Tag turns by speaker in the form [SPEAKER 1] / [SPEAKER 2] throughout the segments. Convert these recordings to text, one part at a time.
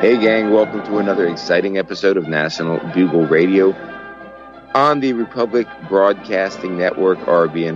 [SPEAKER 1] Hey gang, welcome to another exciting episode of National Bugle Radio on the Republic Broadcasting Network, RBN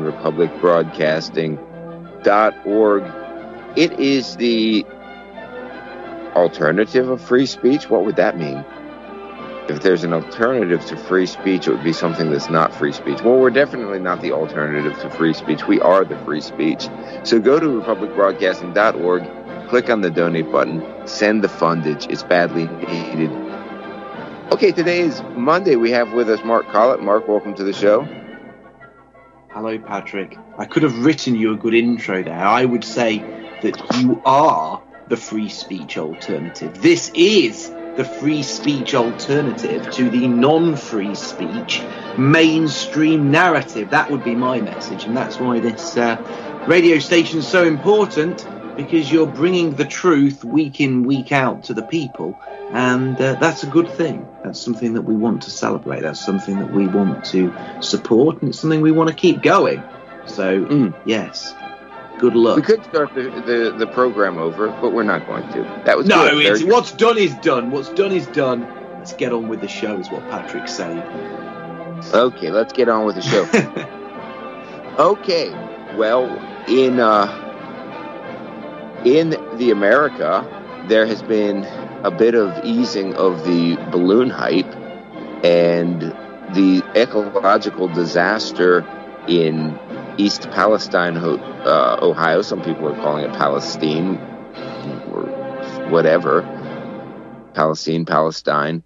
[SPEAKER 1] republicbroadcasting.org. It is the alternative of free speech. What would that mean? If there's an alternative to free speech, it would be something that's not free speech. Well, we're definitely not the alternative to free speech. We are the free speech. So go to republicbroadcasting.org, click on the donate button, send the fundage. It's badly needed. Okay, today is Monday. We have with us Mark Collett. Mark, welcome to the show.
[SPEAKER 2] Hello, Patrick. I could have written you a good intro there. I would say that you are the free speech alternative. This is the free speech alternative to the non-free speech mainstream narrative. That would be my message, and that's why this radio station is so important, because you're bringing the truth week in, week out to the people, and that's a good thing. That's something that we want to celebrate. That's something that we want to support, and it's something we want to keep going. So, yes. Good luck.
[SPEAKER 1] We could start the program over, but we're not going to. That was
[SPEAKER 2] no.
[SPEAKER 1] Good.
[SPEAKER 2] What's done is done. What's done is done. Let's get on with the show, is what Patrick's saying.
[SPEAKER 1] Okay, let's get on with the show. Okay, well, in the America, there has been a bit of easing of the balloon hype, and the ecological disaster in East Palestine, Ohio. Some people are calling it Palestine or whatever. Palestine.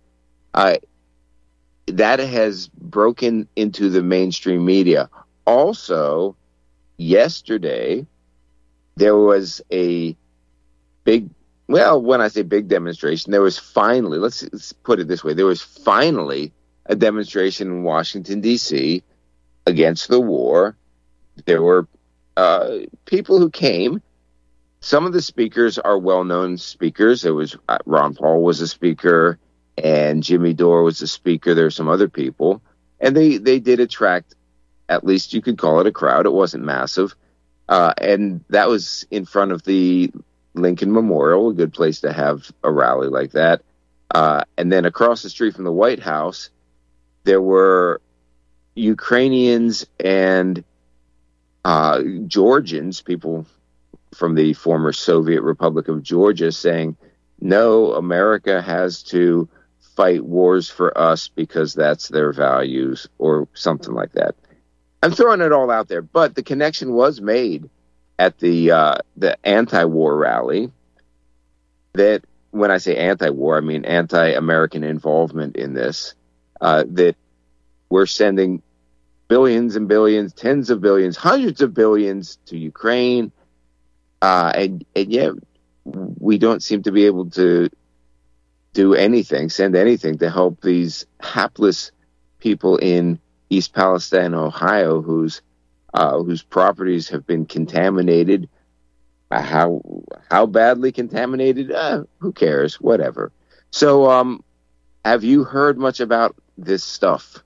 [SPEAKER 1] That has broken into the mainstream media. Also, yesterday, there was a big, well, when I say big demonstration, there was finally, let's put it this way, there was finally a demonstration in Washington, D.C. against the war. There were people who came. Some of the speakers are well-known speakers. There was Ron Paul was a speaker, and Jimmy Dore was a speaker. There were some other people, and they did attract, at least you could call it a crowd. It wasn't massive, and that was in front of the Lincoln Memorial, a good place to have a rally like that. And then across the street from the White House, there were Ukrainians and Georgians, people from the former Soviet Republic of Georgia, saying, no, America has to fight wars for us because that's their values, or something like that. I'm throwing it all out there, but the connection was made at the anti-war rally. That when I say anti-war, I mean anti-American involvement in this, that we're sending billions and billions, tens of billions, hundreds of billions to Ukraine, and yet we don't seem to be able to do anything, send anything to help these hapless people in East Palestine, Ohio, whose properties have been contaminated. How badly contaminated? Who cares? Whatever. So, have you heard much about this stuff?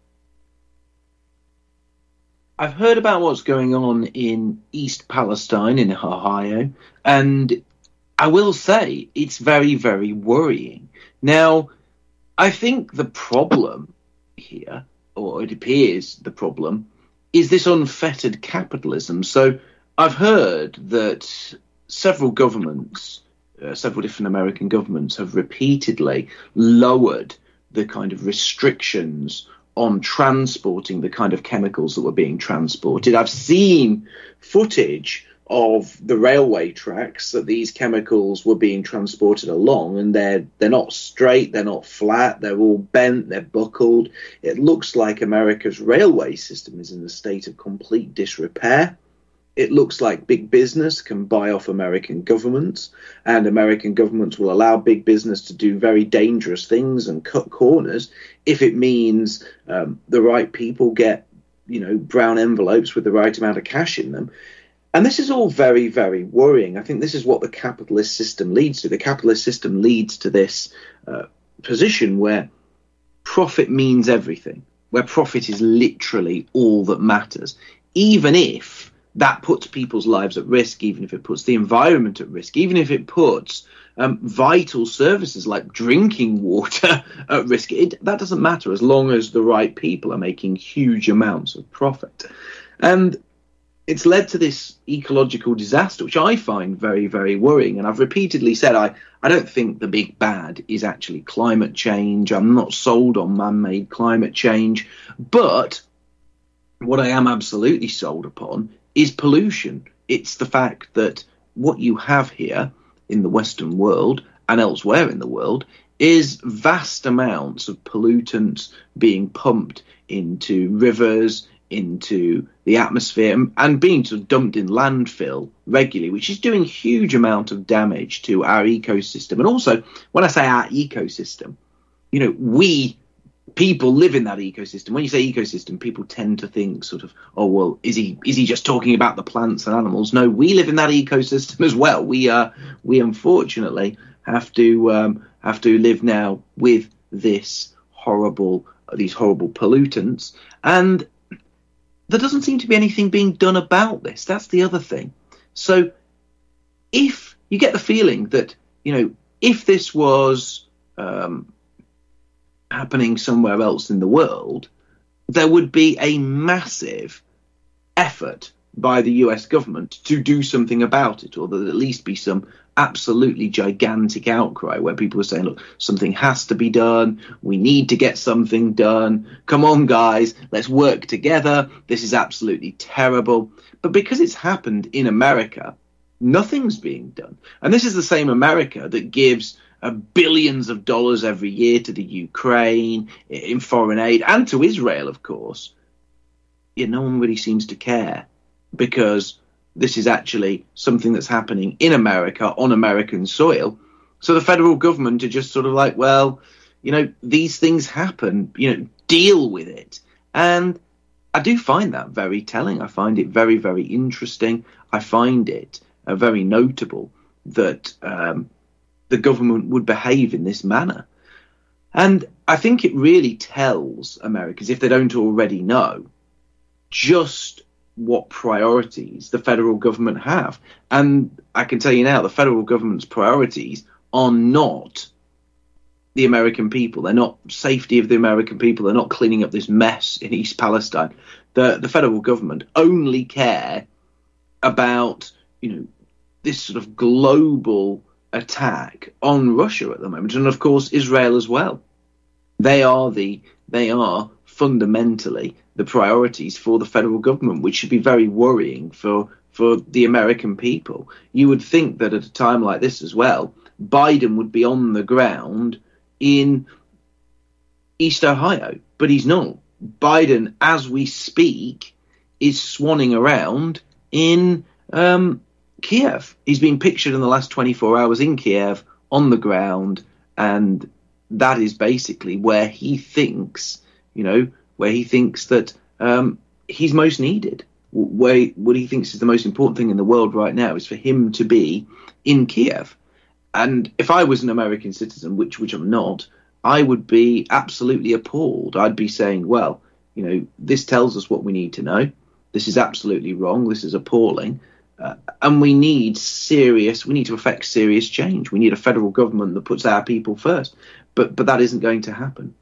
[SPEAKER 2] I've heard about what's going on in East Palestine in Ohio, and I will say it's very, very worrying. Now, I think the problem here, or it appears the problem, is this unfettered capitalism. So I've heard that several governments, several different American governments, have repeatedly lowered the kind of restrictions on transporting the kind of chemicals that were being transported. I've seen footage of the railway tracks that these chemicals were being transported along, and they're not straight, they're not flat, they're all bent, they're buckled. It looks like America's railway system is in a state of complete disrepair. It looks like big business can buy off American governments, and American governments will allow big business to do very dangerous things and cut corners if it means the right people get, brown envelopes with the right amount of cash in them. And this is all very, very worrying. I think this is what the capitalist system leads to. The capitalist system leads to this position where profit means everything, where profit is literally all that matters, even if that puts people's lives at risk, even if it puts the environment at risk, even if it puts vital services like drinking water at risk. That doesn't matter as long as the right people are making huge amounts of profit. And it's led to this ecological disaster, which I find very, very worrying. And I've repeatedly said I don't think the big bad is actually climate change. I'm not sold on man-made climate change. But what I am absolutely sold upon is pollution. It's the fact that what you have here in the Western world and elsewhere in the world is vast amounts of pollutants being pumped into rivers, into the atmosphere, and being sort of dumped in landfill regularly, which is doing huge amount of damage to our ecosystem. And also, when I say our ecosystem, we people live in that ecosystem. When you say ecosystem, people tend to think sort of, oh, well, is he just talking about the plants and animals? No, we live in that ecosystem as well. We unfortunately have to live now with these horrible pollutants, and there doesn't seem to be anything being done about this. That's the other thing. So if you get the feeling that, if this was happening somewhere else in the world, there would be a massive effort by the US government to do something about it, or there'd at least be some absolutely gigantic outcry where people are saying, look, something has to be done. We need to get something done. Come on, guys, let's work together. This is absolutely terrible. But because it's happened in America, nothing's being done. And this is the same America that gives billions of dollars every year to the Ukraine in foreign aid, and to Israel, of course. Yet no one really seems to care, because this is actually something that's happening in America on American soil. So the federal government are just sort of like, well, these things happen, deal with it. And I do find that very telling. I find it very, very interesting. I find it very notable that the government would behave in this manner. And I think it really tells Americans, if they don't already know, just what priorities the federal government have. And I can tell you now, the federal government's priorities are not the American people. They're not safety of the American people. They're not cleaning up this mess in East Palestine. The federal government only care about, this sort of global attack on Russia at the moment, and of course Israel as well. They are fundamentally the priorities for the federal government, which should be very worrying for the American people. You would think that at a time like this as well, Biden would be on the ground in East Ohio, but he's not. Biden, as we speak, is swanning around in Kiev. He's been pictured in the last 24 hours in Kiev on the ground, and that is basically where he thinks, that he's most needed. What he thinks is the most important thing in the world right now is for him to be in Kiev. And if I was an American citizen, which I'm not, I would be absolutely appalled. I'd be saying, well, this tells us what we need to know. This is absolutely wrong. This is appalling. And we need to affect serious change. We need a federal government that puts our people first. But that isn't going to happen.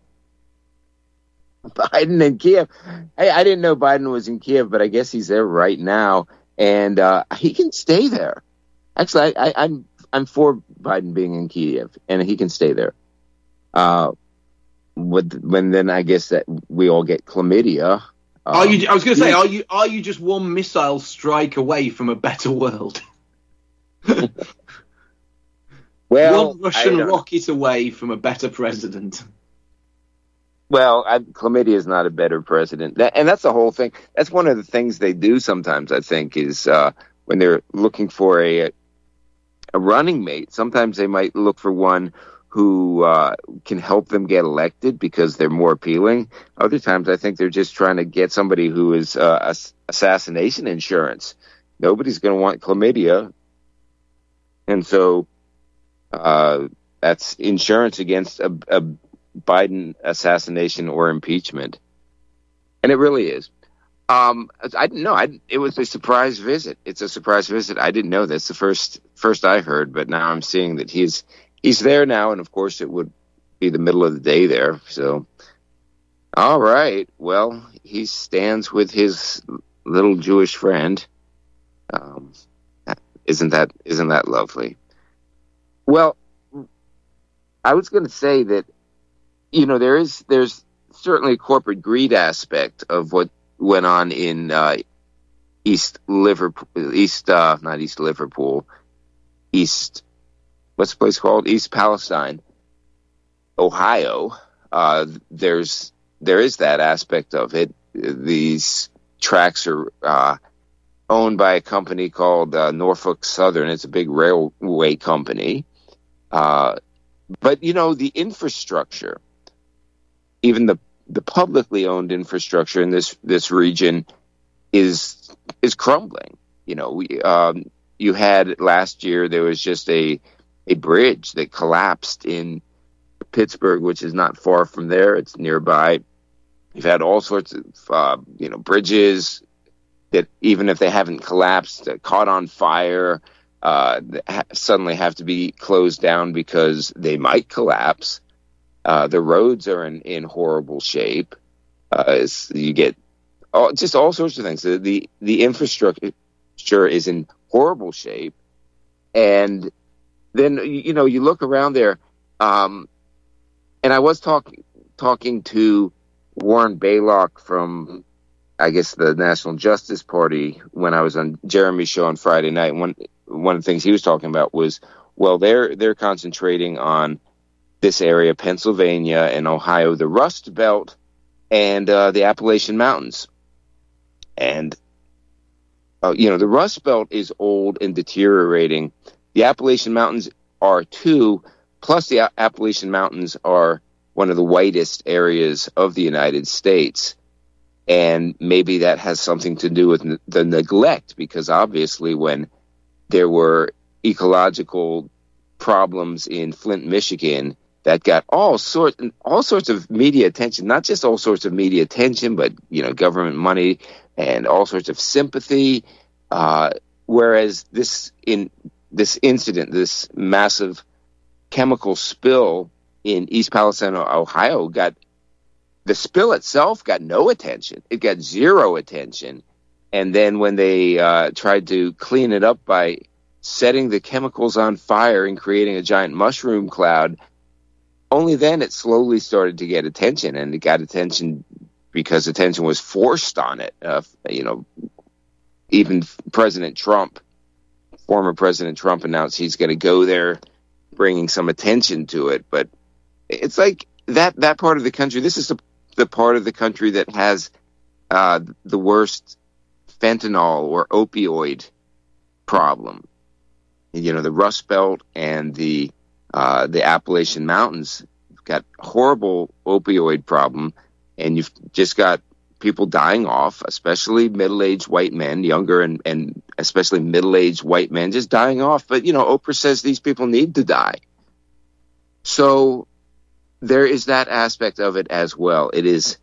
[SPEAKER 1] Biden in Kiev. Hey, I didn't know Biden was in Kiev, but I guess he's there right now, and he can stay there. Actually, I'm for Biden being in Kiev, and he can stay there. When then I guess that we all get chlamydia.
[SPEAKER 2] I was going to say, are you just one missile strike away from a better world?
[SPEAKER 1] Well,
[SPEAKER 2] one Russian rocket away from a better president.
[SPEAKER 1] Well, chlamydia is not a better president. And that's the whole thing. That's one of the things they do sometimes, I think, is when they're looking for a running mate, sometimes they might look for one who can help them get elected because they're more appealing. Other times, I think they're just trying to get somebody who is assassination insurance. Nobody's going to want chlamydia. And so that's insurance against a Biden assassination or impeachment. And it really is. I didn't know. It was a surprise visit. It's a surprise visit. I didn't know. That's the first I heard, but now I'm seeing that he's there now, and of course it would be the middle of the day there. So, all right. Well, he stands with his little Jewish friend. Isn't that lovely? Well, I was going to say that, there's certainly a corporate greed aspect of what went on in not East Liverpool, what's the place called? East Palestine, Ohio. There is that aspect of it. These tracks are owned by a company called Norfolk Southern. It's a big railway company. But, the infrastructure, even the publicly owned infrastructure in this region is crumbling. You had last year, there was just a bridge that collapsed in Pittsburgh, which is not far from there. It's nearby. You've had all sorts of, bridges that, even if they haven't collapsed, caught on fire, suddenly have to be closed down because they might collapse. The roads are in horrible shape. You get just all sorts of things. The infrastructure is in horrible shape. And then, you look around there, and I was talking to Warren Baylock from, I guess, the National Justice Party when I was on Jeremy's show on Friday night. One of the things he was talking about was, well, they're concentrating on this area, Pennsylvania and Ohio, the Rust Belt, and the Appalachian Mountains. And, the Rust Belt is old and deteriorating. The Appalachian Mountains are too, plus the Appalachian Mountains are one of the whitest areas of the United States. And maybe that has something to do with the neglect, because obviously when there were ecological problems in Flint, Michigan, that got all sorts of media attention, not just all sorts of media attention, but, government money and all sorts of sympathy. Whereas this incident, this massive chemical spill in East Palestine, Ohio, the spill itself got no attention. It got zero attention. And then when they tried to clean it up by setting the chemicals on fire and creating a giant mushroom cloud, only then it slowly started to get attention, and it got attention because attention was forced on it. Even former President Trump announced he's going to go there, bringing some attention to it. But it's like that part of the country, this is the part of the country that has the worst fentanyl or opioid problem. The Rust Belt and the Appalachian Mountains got horrible opioid problem, and you've just got people dying off, especially middle-aged white men, younger and especially middle-aged white men just dying off. But, Oprah says these people need to die. So there is that aspect of it as well. It is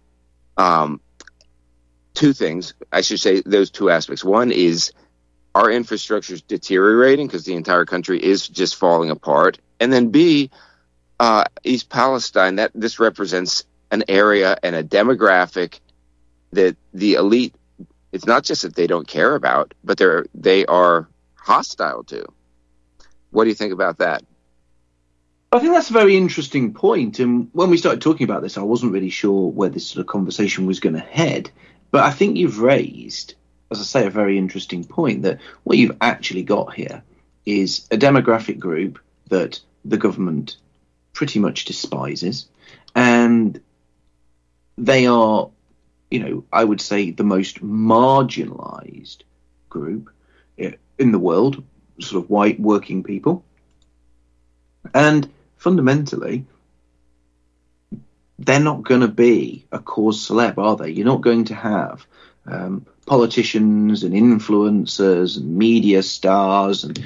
[SPEAKER 1] two things. I should say those two aspects. One is our infrastructure is deteriorating because the entire country is just falling apart. And then B, East Palestine, this represents an area and a demographic that the elite, it's not just that they don't care about, but they are hostile to. What do you think about that?
[SPEAKER 2] I think that's a very interesting point. And when we started talking about this, I wasn't really sure where this sort of conversation was going to head. But I think you've raised, as I say, a very interesting point, that what you've actually got here is a demographic group that the government pretty much despises. And they are, I would say the most marginalized group in the world, sort of white working people. And fundamentally, they're not going to be a cause celeb, are they? You're not going to have politicians and influencers and media stars and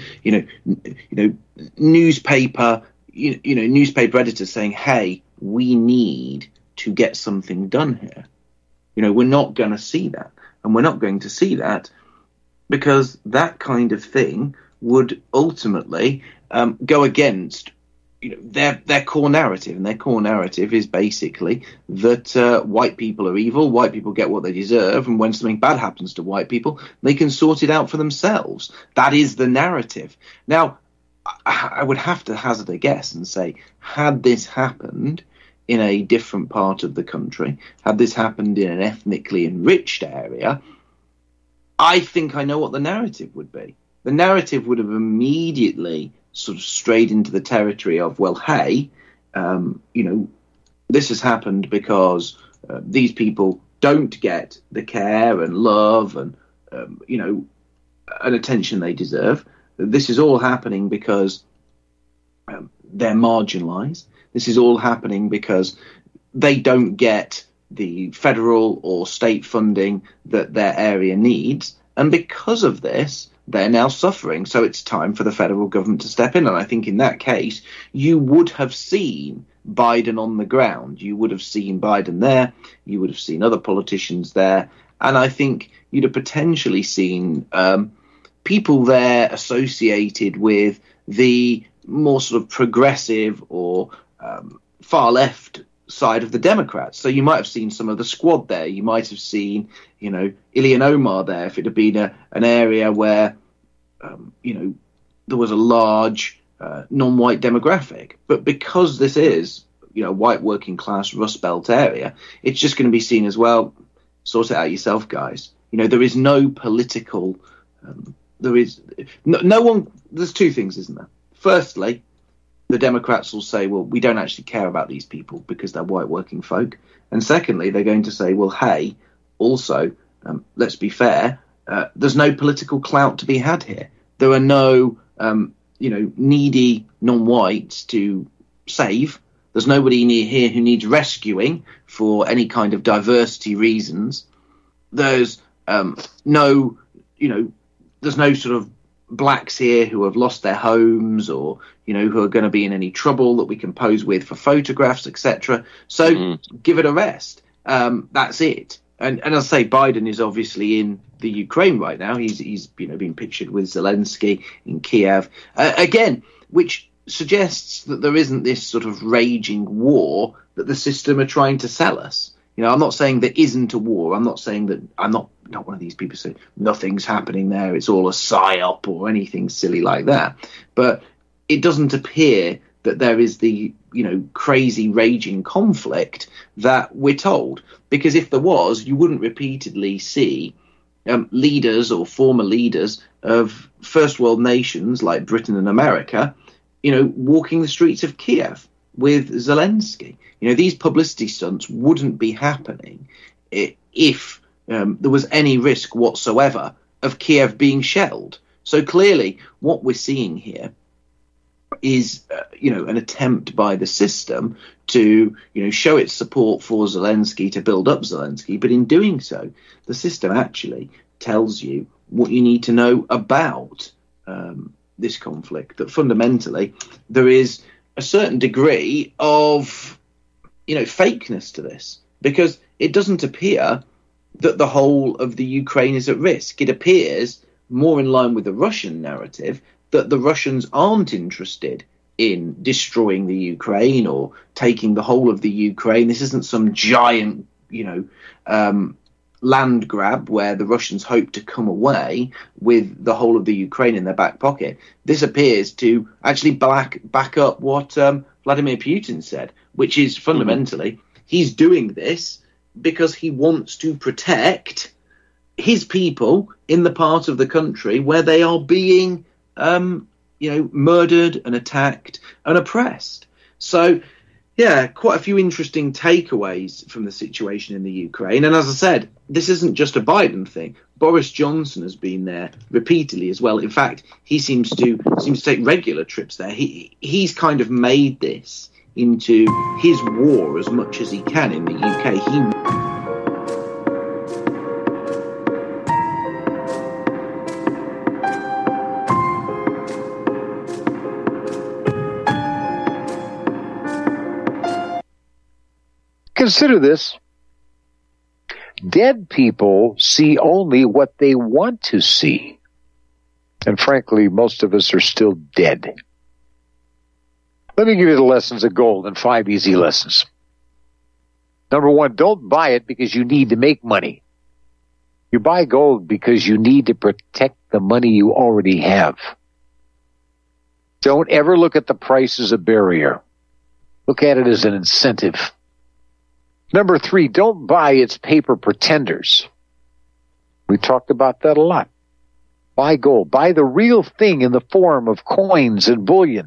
[SPEAKER 2] newspaper editors saying, "Hey, we need to get something done here." We're not going to see that. And we're not going to see that because that kind of thing would ultimately go against their core narrative. And their core narrative is basically that white people are evil, white people get what they deserve, and when something bad happens to white people, they can sort it out for themselves. That is the narrative. Now, I would have to hazard a guess and say, had this happened in a different part of the country, had this happened in an ethnically enriched area, I think I know what the narrative would be. The narrative would have immediately sort of strayed into the territory of, well, hey, this has happened because these people don't get the care and love and, and attention they deserve. This is all happening because they're marginalised. This is all happening because they don't get the federal or state funding that their area needs. And because of this, they're now suffering. So it's time for the federal government to step in. And I think in that case, you would have seen Biden on the ground. You would have seen Biden there. You would have seen other politicians there. And I think you'd have potentially seen people there associated with the more sort of progressive or far left side of the Democrats. So you might have seen some of the squad there. You might have seen, Ilhan Omar there if it had been an area where, there was a large non-white demographic. But because this is, white working class Rust Belt area, it's just going to be seen as, well, sort it out yourself, guys. There is no political, there is no one, there's two things, isn't there? Firstly, the Democrats will say, well, we don't actually care about these people because they're white working folk. And secondly, they're going to say, well, hey, also, let's be fair, there's no political clout to be had here. There are no, needy non-whites to save. There's nobody near here who needs rescuing for any kind of diversity reasons. There's no sort of blacks here who have lost their homes or, who are going to be in any trouble that we can pose with for photographs, etc. So give it a rest. That's it. And as I say, Biden is obviously in the Ukraine right now. He's being pictured with Zelensky in Kiev again, which suggests that there isn't this sort of raging war that the system are trying to sell us. I'm not saying there isn't a war. I'm not saying that. I'm not one of these people who say nothing's happening there. It's all a psyop or anything silly like that. But it doesn't appear that there is the crazy raging conflict that we're told. Because if there was, you wouldn't repeatedly see leaders or former leaders of first world nations like Britain and America, walking the streets of Kiev with Zelensky. These publicity stunts wouldn't be happening if there was any risk whatsoever of Kiev being shelled. So clearly what we're seeing here is, an attempt by the system to, show its support for Zelensky, to build up Zelensky. But in doing so, the system actually tells you what you need to know about this conflict, that fundamentally there is a certain degree of, fakeness to this, because it doesn't appear that the whole of the Ukraine is at risk. It appears more in line with the Russian narrative that the Russians aren't interested in destroying the Ukraine or taking the whole of the Ukraine. This isn't some giant, land grab where the Russians hope to come away with the whole of the Ukraine in their back pocket. This appears to actually back up what Vladimir Putin said, which is fundamentally he's doing this because he wants to protect his people in the part of the country where they are being murdered and attacked and oppressed. So, yeah, quite a few interesting takeaways from the situation in the Ukraine. And as I said, this isn't just a Biden thing. Boris Johnson has been there repeatedly as well. In fact, he seems to take regular trips there. He's kind of made this into his war as much as he can in the UK.
[SPEAKER 3] Consider this. Dead people see only what they want to see. And frankly, most of us are still dead. Let me give you the lessons of gold in 5 easy lessons. Number 1, don't buy it because you need to make money. You buy gold because you need to protect the money you already have. Don't ever look at the price as a barrier. Look at it as an incentive. Number 3, don't buy its paper pretenders. We talked about that a lot. Buy gold. Buy the real thing in the form of coins and bullion.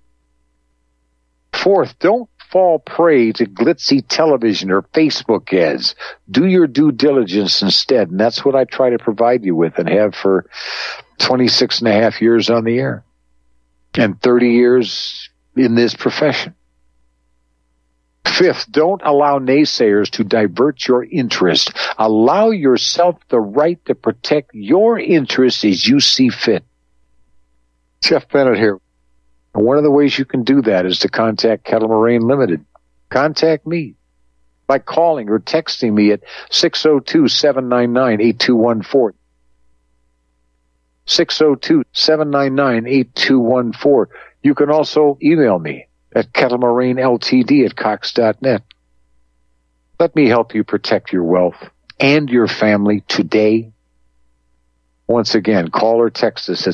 [SPEAKER 3] 4th, don't fall prey to glitzy television or Facebook ads. Do your due diligence instead, and that's what I try to provide you with and have for 26 and a half years on the air and 30 years in this profession. 5th, don't allow naysayers to divert your interest. Allow yourself the right to protect your interests as you see fit. Jeff Bennett here. And one of the ways you can do that is to contact Kettle Moraine Limited. Contact me by calling or texting me at 602-799-8214. 602-799-8214. You can also email me at kettlemoraineLTD@cox.net. Let me help you protect your wealth and your family today. Once again, call or text us at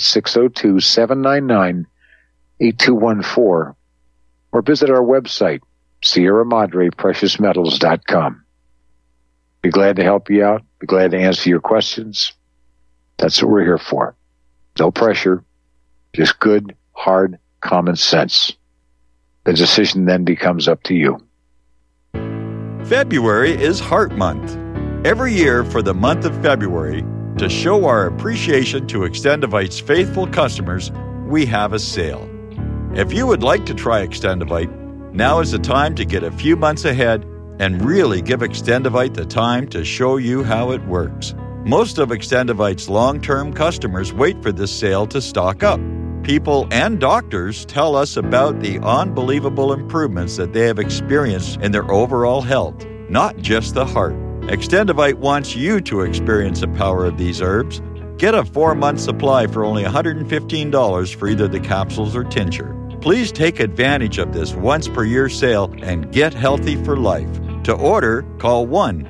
[SPEAKER 3] 602-799-8214 or visit our website, Sierra Madre Precious Metals.com. Be glad to help you out. Be glad to answer your questions. That's what we're here for. No pressure, just good, hard, common sense. The decision then becomes up to you.
[SPEAKER 4] February is Heart Month. Every year for the month of February, to show our appreciation to Extendivite's faithful customers, we have a sale. If you would like to try Extendivite, now is the time to get a few months ahead and really give Extendivite the time to show you how it works. Most of Extendivite's long-term customers wait for this sale to stock up. People and doctors tell us about the unbelievable improvements that they have experienced in their overall health, not just the heart. Extendivite wants you to experience the power of these herbs. Get a 4-month supply for only $115 for either the capsules or tincture. Please take advantage of this once-per-year sale and get healthy for life. To order, call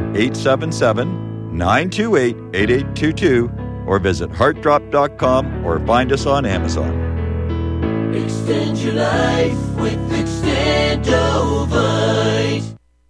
[SPEAKER 4] 1-877-928-8822 or visit heartdrop.com or find us on Amazon.
[SPEAKER 5] Extend your life with Extendovite.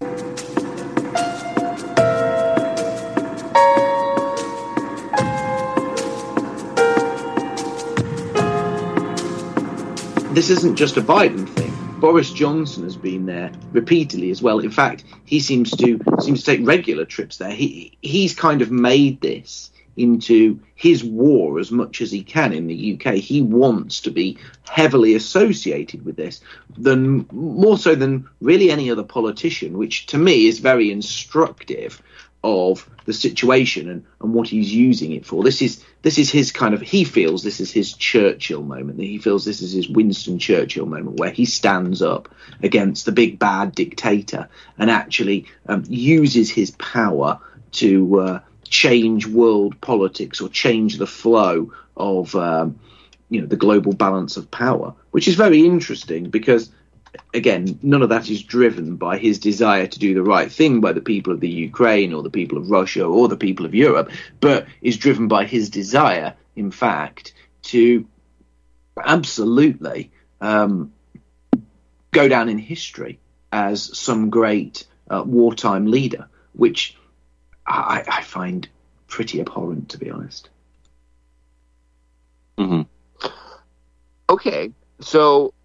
[SPEAKER 2] This isn't just a Biden thing. Boris Johnson has been there repeatedly as well. In fact, he seems to take regular trips there. He's kind of made this into his war as much as he can in the UK. He wants to be heavily associated with this, more so than really any other politician, which to me is very instructive of the situation and what he's using it for. This is his kind of, he feels this is his Churchill moment. He feels this is his Winston Churchill moment where he stands up against the big bad dictator and actually uses his power to change world politics or change the flow of the global balance of power, which is very interesting because, again, none of that is driven by his desire to do the right thing by the people of the Ukraine or the people of Russia or the people of Europe, but is driven by his desire, in fact, to absolutely go down in history as some great wartime leader, which I find pretty abhorrent, to be honest.
[SPEAKER 1] Mm-hmm. Okay, so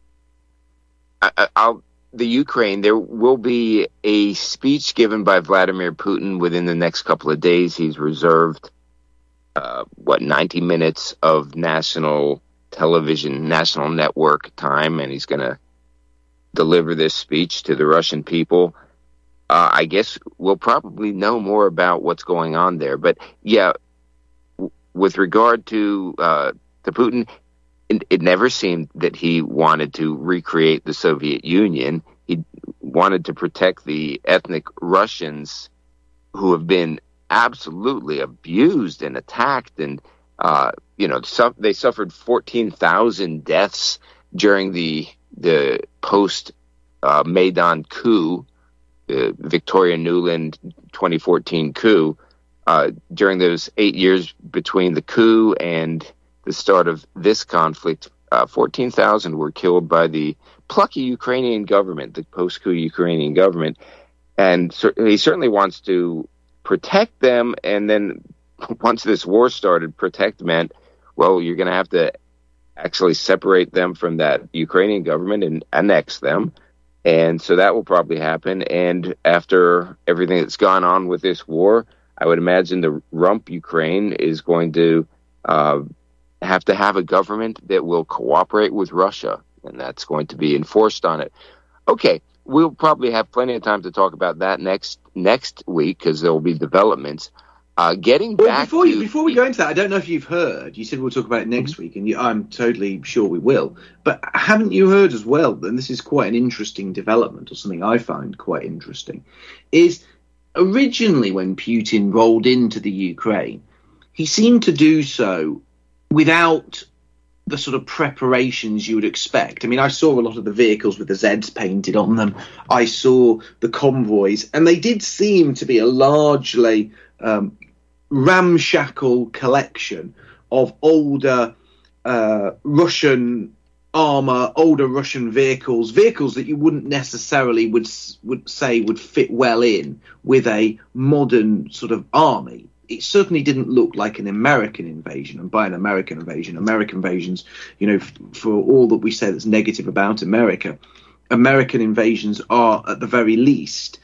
[SPEAKER 1] the Ukraine, there will be a speech given by Vladimir Putin within the next couple of days. He's reserved, 90 minutes of national television, national network time, and he's going to deliver this speech to the Russian people. I guess we'll probably know more about what's going on there. But, yeah, with regard to Putin, it never seemed that he wanted to recreate the Soviet Union. He wanted to protect the ethnic Russians who have been absolutely abused and attacked, and they suffered 14,000 deaths during the post Maidan coup, the Victoria Nuland 2014 coup. During those 8 years between the coup and the start of this conflict, 14,000 were killed by the plucky Ukrainian government, the post-coup Ukrainian government. And he certainly wants to protect them. And then once this war started, protect meant, well, you're going to have to actually separate them from that Ukrainian government and annex them. And so that will probably happen. And after everything that's gone on with this war, I would imagine the rump Ukraine is going to have to have a government that will cooperate with Russia, and that's going to be enforced on it. Okay, we'll probably have plenty of time to talk about that next week because there will be developments. Getting back
[SPEAKER 2] before we go into that, I don't know if you've heard. You said we'll talk about it next week, and I'm totally sure we will. But haven't you heard as well? And this is quite an interesting development, or something I find quite interesting, is originally when Putin rolled into the Ukraine, he seemed to do so without the sort of preparations you would expect. I mean, I saw a lot of the vehicles with the Zeds painted on them. I saw the convoys, and they did seem to be a largely ramshackle collection of older Russian armor, older Russian vehicles that you wouldn't necessarily would say would fit well in with a modern sort of army. It certainly didn't look like an American invasion, and by an American invasions, for all that we say that's negative about America, American invasions are at the very least,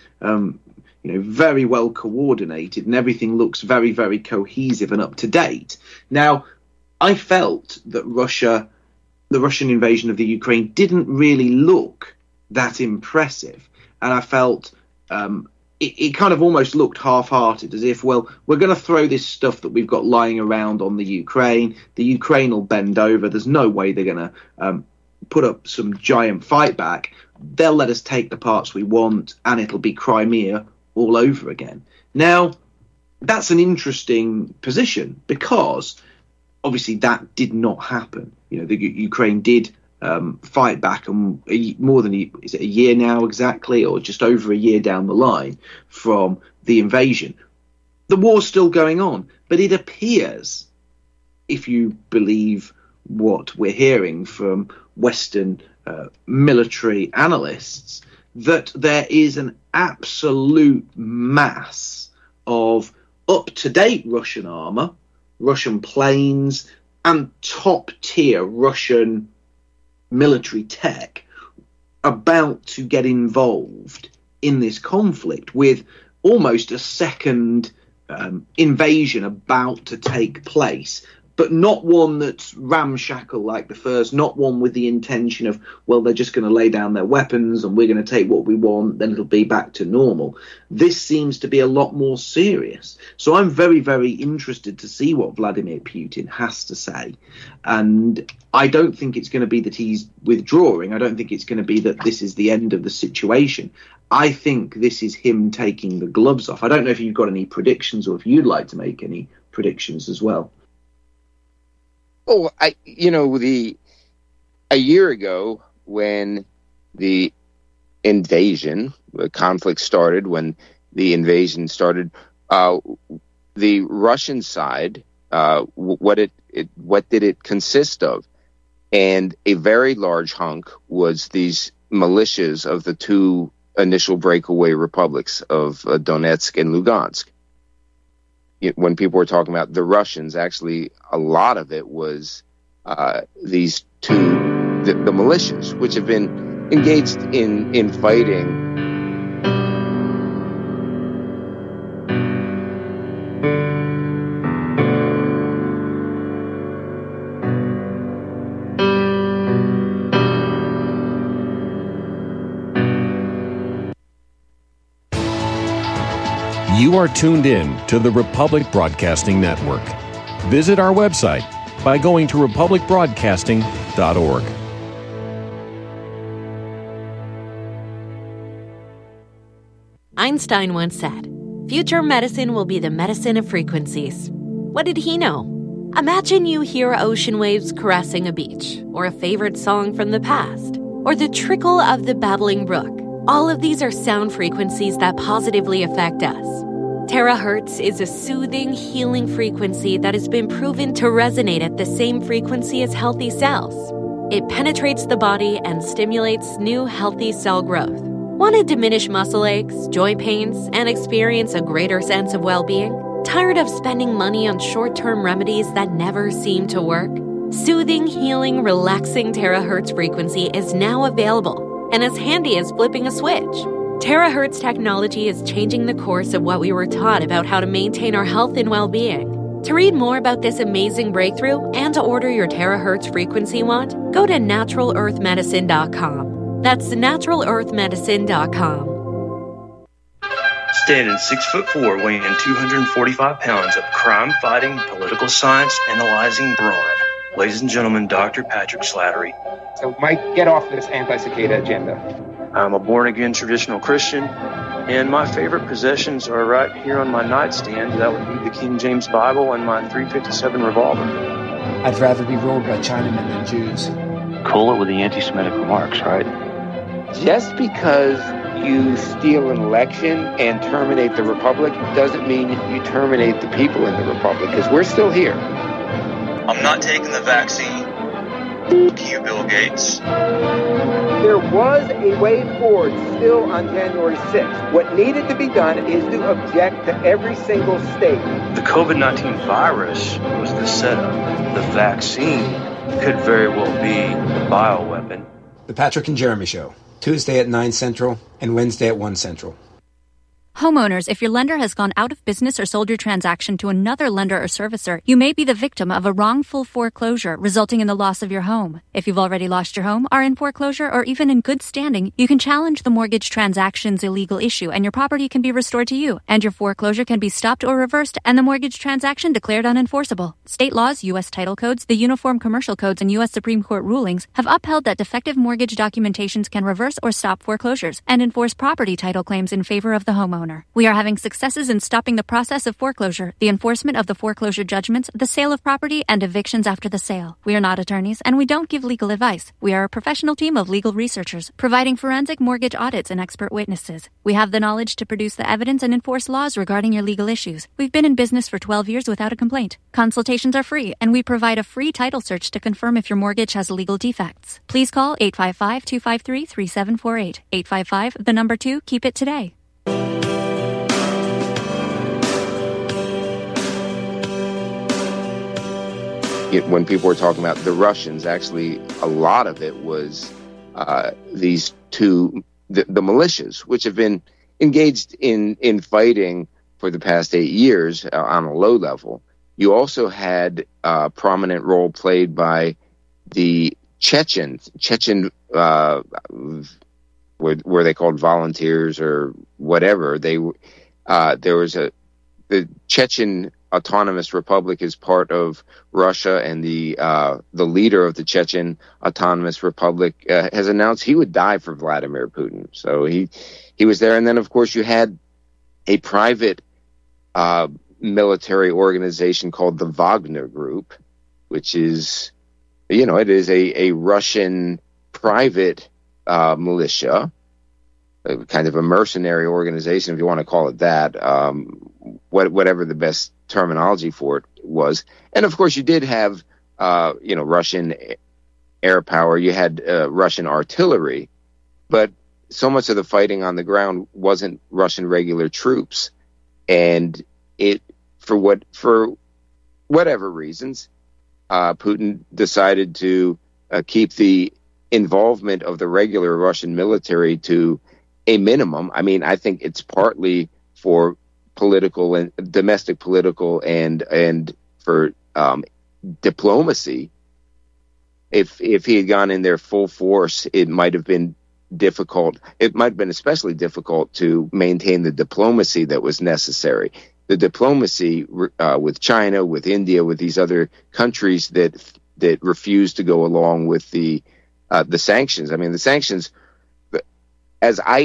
[SPEAKER 2] very well coordinated, and everything looks very, very cohesive and up to date. Now, I felt that the Russian invasion of the Ukraine didn't really look that impressive, and I felt it kind of almost looked half-hearted, as if, well, we're going to throw this stuff that we've got lying around on the Ukraine will bend over, there's no way they're going to put up some giant fight back, they'll let us take the parts we want, and it'll be Crimea all over again. Now, that's an interesting position, because obviously that did not happen. The Ukraine did fight back, and more than is it a year now exactly, or just over a year down the line from the invasion. The war's still going on, but it appears, if you believe what we're hearing from Western military analysts, that there is an absolute mass of up-to-date Russian armor, Russian planes, and top-tier Russian military tech about to get involved in this conflict, with almost a second invasion about to take place, but not one that's ramshackle like the first, not one with the intention of, well, they're just going to lay down their weapons and we're going to take what we want, then it'll be back to normal. This seems to be a lot more serious. So I'm very, very interested to see what Vladimir Putin has to say. And I don't think it's going to be that he's withdrawing. I don't think it's going to be that this is the end of the situation. I think this is him taking the gloves off. I don't know if you've got any predictions, or if you'd like to make any predictions as well.
[SPEAKER 1] Oh, a year ago when the conflict started, when the invasion started, the Russian side, what did it consist of? And a very large hunk was these militias of the two initial breakaway republics of Donetsk and Lugansk. When people were talking about the Russians, actually a lot of it was these two, the militias, which have been engaged in fighting.
[SPEAKER 6] You are tuned in to the Republic Broadcasting Network. Visit our website by going to republicbroadcasting.org.
[SPEAKER 7] Einstein once said, Future medicine will be the medicine of frequencies. What did he know? Imagine you hear ocean waves caressing a beach, or a favorite song from the past, or the trickle of the babbling brook. All of these are sound frequencies that positively affect us. Terahertz is a soothing, healing frequency that has been proven to resonate at the same frequency as healthy cells. It penetrates the body and stimulates new healthy cell growth. Want to diminish muscle aches, joint pains, and experience a greater sense of well-being? Tired of spending money on short-term remedies that never seem to work? Soothing, healing, relaxing terahertz frequency is now available and as handy as flipping a switch. Terahertz technology is changing the course of what we were taught about how to maintain our health and well-being. To read more about this amazing breakthrough and to order your terahertz frequency wand, go to NaturalEarthMedicine.com. That's NaturalEarthMedicine.com.
[SPEAKER 8] Standing 6'4", weighing 245 pounds of crime-fighting, political science analyzing brawn. Ladies and gentlemen, Dr. Patrick Slattery.
[SPEAKER 9] So, Mike, get off this anti-cicada agenda.
[SPEAKER 8] I'm a born-again traditional Christian, and my favorite possessions are right here on my nightstand. That would be the King James Bible and my .357 revolver.
[SPEAKER 10] I'd rather be ruled by Chinamen than Jews.
[SPEAKER 11] Cool it with the anti-Semitic remarks, right?
[SPEAKER 9] Just because you steal an election and terminate the Republic doesn't mean you terminate the people in the Republic, because we're still here.
[SPEAKER 8] I'm not taking the vaccine. F*** you, Bill Gates.
[SPEAKER 9] There was a way forward still on January 6th. What needed to be done is to object to every single state.
[SPEAKER 8] The COVID-19 virus was the setup. The vaccine could very well be the bioweapon.
[SPEAKER 10] The Patrick and Jeremy Show, Tuesday at 9 Central and Wednesday at 1 Central.
[SPEAKER 12] Homeowners, if your lender has gone out of business or sold your transaction to another lender or servicer, you may be the victim of a wrongful foreclosure resulting in the loss of your home. If you've already lost your home, are in foreclosure, or even in good standing, you can challenge the mortgage transaction's illegal issue and your property can be restored to you, and your foreclosure can be stopped or reversed and the mortgage transaction declared unenforceable. State laws, U.S. title codes, the Uniform Commercial Codes, and U.S. Supreme Court rulings have upheld that defective mortgage documentations can reverse or stop foreclosures and enforce property title claims in favor of the homeowner. We are having successes in stopping the process of foreclosure, the enforcement of the foreclosure judgments, the sale of property, and evictions after the sale. We are not attorneys, and we don't give legal advice. We are a professional team of legal researchers, providing forensic mortgage audits and expert witnesses. We have the knowledge to produce the evidence and enforce laws regarding your legal issues. We've been in business for 12 years without a complaint. Consultations are free, and we provide a free title search to confirm if your mortgage has legal defects. Please call 855-253-3748. 855, the number 2, keep it today.
[SPEAKER 1] When people were talking about the Russians, actually, a lot of it was these two, the militias, which have been engaged in fighting for the past 8 years on a low level. You also had a prominent role played by the Chechen, were they called volunteers or whatever? There was the Chechen Autonomous Republic is part of Russia, and the leader of the Chechen Autonomous Republic has announced he would die for Vladimir Putin. So he was there, and then of course you had a private military organization called the Wagner Group, which is, it is a Russian private militia, kind of a mercenary organization, if you want to call it that. Whatever the best terminology for it was. And of course you did have, Russian air power. You had Russian artillery, but so much of the fighting on the ground wasn't Russian regular troops. And for whatever reasons, Putin decided to keep the involvement of the regular Russian military to a minimum. I mean, I think it's partly for political and domestic political and for diplomacy. If he had gone in there full force, it might have been difficult. It might have been especially difficult to maintain the diplomacy that was necessary. The diplomacy with China, with India, with these other countries that refused to go along with the sanctions. I mean, the sanctions, as I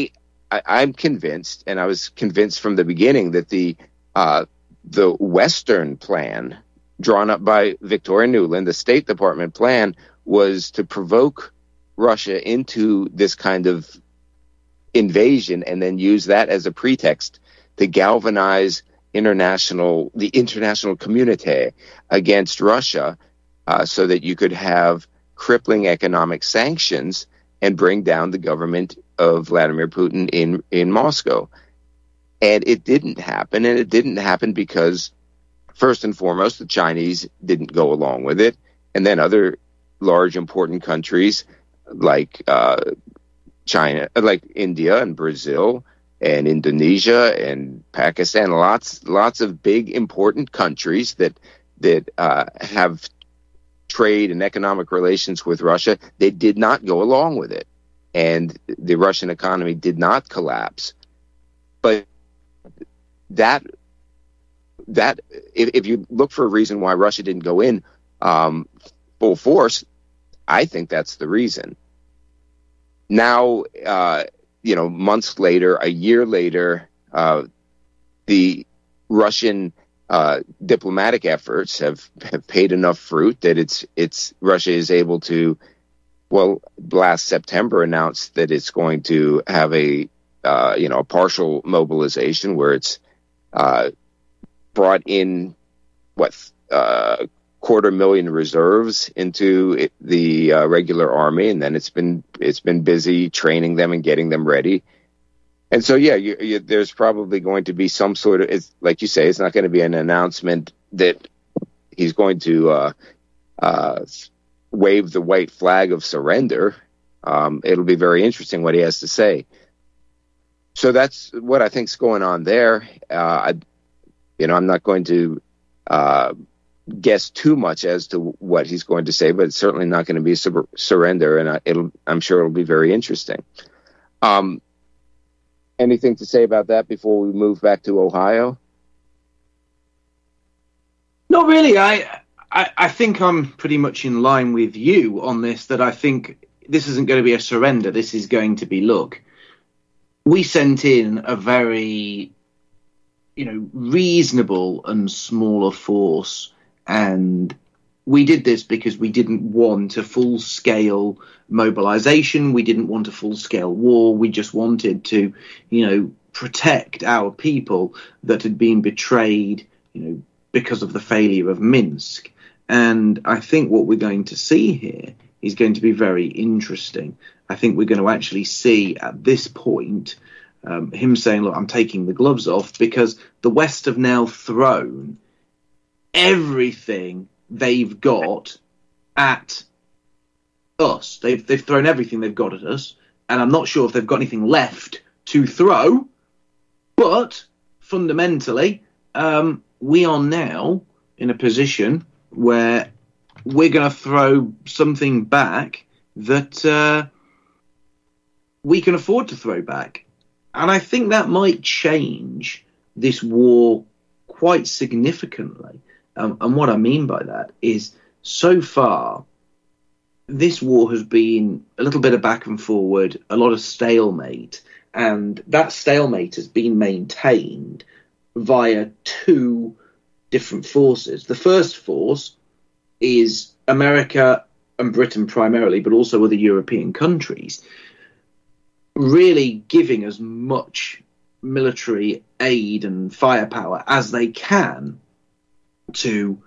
[SPEAKER 1] I'm convinced, and I was convinced from the beginning, that the Western plan drawn up by Victoria Nuland, the State Department plan, was to provoke Russia into this kind of invasion and then use that as a pretext to galvanize the international community against Russia, so that you could have crippling economic sanctions and bring down the government of Vladimir Putin in Moscow. And it didn't happen. And it didn't happen because, first and foremost, the Chinese didn't go along with it. And then other large, important countries like China, like India and Brazil and Indonesia and Pakistan, lots of big, important countries that have trade and economic relations with Russia, they did not go along with it. And the Russian economy did not collapse. But that if you look for a reason why Russia didn't go in full force, I think that's the reason. Now, months later, a year later, the Russian diplomatic efforts have paid enough fruit that Russia is able to, last September announced that it's going to have a partial mobilization where it's brought in 250,000 reserves into the regular army, and then it's been busy training them and getting them ready. And so, there's probably going to be some sort of, like you say, it's not going to be an announcement that he's going to wave the white flag of surrender. It'll be very interesting what he has to say. So that's what I think's going on there. I'm not going to guess too much as to what he's going to say, but it's certainly not going to be surrender, and I'm sure it'll be very interesting. Anything to say about that before we move back to Ohio?
[SPEAKER 2] Not really. I think I'm pretty much in line with you on this, that I think this isn't going to be a surrender. This is going to be, look, we sent in a very, reasonable and smaller force, and we did this because we didn't want a full-scale mobilization. We didn't want a full-scale war. We just wanted to, protect our people that had been betrayed, because of the failure of Minsk. And I think what we're going to see here is going to be very interesting. I think we're going to actually see at this point him saying, look, I'm taking the gloves off, because the West have now thrown everything they've got at us. They've thrown everything they've got at us, and I'm not sure if they've got anything left to throw, but fundamentally, we are now in a position where we're going to throw something back that we can afford to throw back. And I think that might change this war quite significantly. And what I mean by that is, so far, this war has been a little bit of back and forward, a lot of stalemate, and that stalemate has been maintained via two different forces. The first force is America and Britain primarily, but also other European countries, really giving as much military aid and firepower as they can to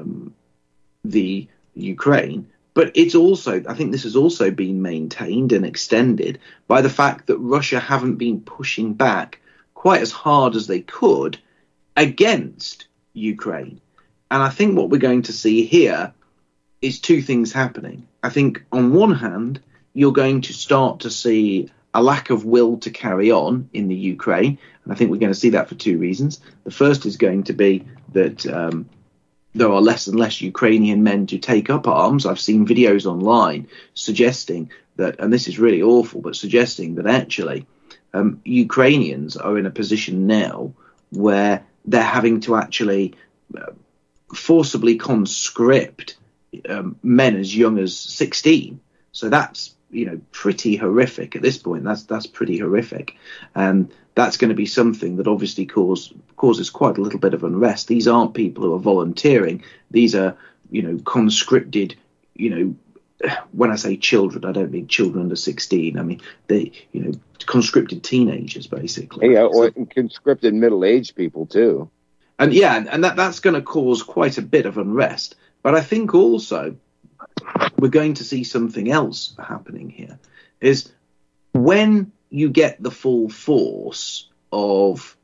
[SPEAKER 2] the Ukraine. But it's also, I think this has also been maintained and extended by the fact that Russia haven't been pushing back quite as hard as they could against Ukraine. And I think what we're going to see here is two things happening. I think on one hand, you're going to start to see a lack of will to carry on in the Ukraine. And I think we're going to see that for two reasons. The first is going to be that there are less and less Ukrainian men to take up arms. I've seen videos online suggesting that, and this is really awful, but suggesting that actually Ukrainians are in a position now where they're having to actually forcibly conscript men as young as 16. So that's pretty horrific at this point. That's pretty horrific, and that's going to be something that obviously causes quite a little bit of unrest. These aren't people who are volunteering. These are conscripted. When I say children, I don't mean children under 16. I mean they conscripted teenagers basically.
[SPEAKER 1] Yeah, or conscripted middle-aged people too.
[SPEAKER 2] And that's going to cause quite a bit of unrest. But I think also we're going to see something else happening here, is when you get the full force of,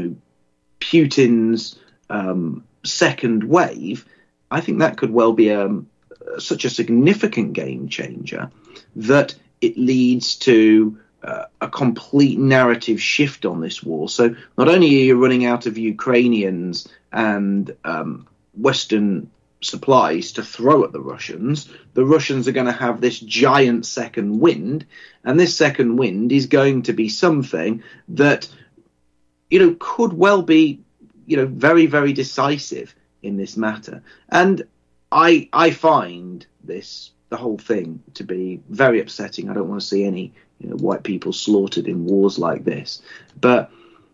[SPEAKER 2] Putin's second wave, I think that could well be such a significant game changer that it leads to a complete narrative shift on this war. So not only are you running out of Ukrainians and Western supplies to throw at the Russians are going to have this giant second wind, and this second wind is going to be something that could well be very, very decisive in this matter. And I find the whole thing to be very upsetting. I don't want to see any white people slaughtered in wars like this, but